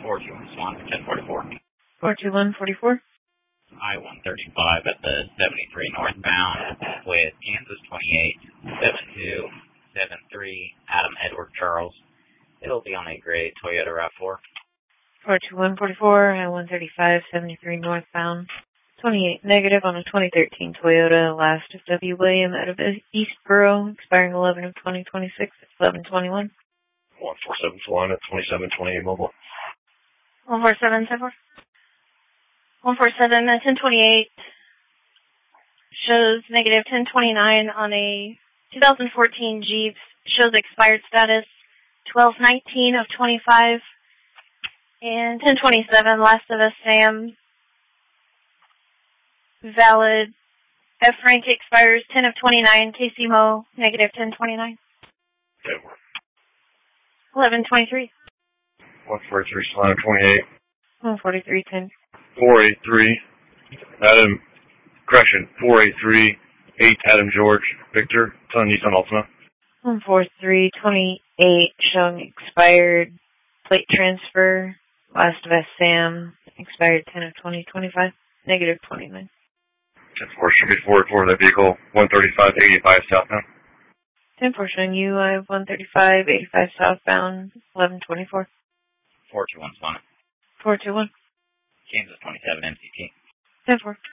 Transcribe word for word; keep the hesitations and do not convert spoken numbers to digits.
four two one Swan for ten forty-four. four two one forty-four. I one thirty-five at the seventy-three northbound with Kansas twenty-eight seven two seven three Adam Edward Charles. It'll be on a gray Toyota RAV four. four two one forty-four, I one thirty-five seventy-three northbound. twenty-eight negative on a twenty thirteen Toyota Last of W. William out of Eastboro, expiring eleven of twenty twenty-six at eleven twenty-one. one four seven Swan at twenty-seven twenty-eight mobile. one four seven, ten four. one four seven, ten twenty-eight. Shows negative ten twenty-nine on a two thousand fourteen Jeep. Shows expired status twelve nineteen of twenty-five. And ten twenty-seven, Last of Us Sam. Valid. F rank expires ten of twenty-nine. K C M O, negative ten twenty-nine. eleven twenty-three. one forty-three Swan twenty-eight. one forty-three ten. four eighty-three Adam, correction, four eighty-three eight Adam George Victor, it's on Nissan Altima. one forty-three twenty-eight, showing expired plate transfer. Last of Us Sam, expired ten of twenty twenty-five, negative twenty-nine. ten four should be forward for that vehicle, one thirty-five eighty-five southbound. ten four showing you, I have one thirty-five eighty-five southbound, eleven twenty-four. four two one Swan. four two one. Kansas twenty-seven M C T. ten four.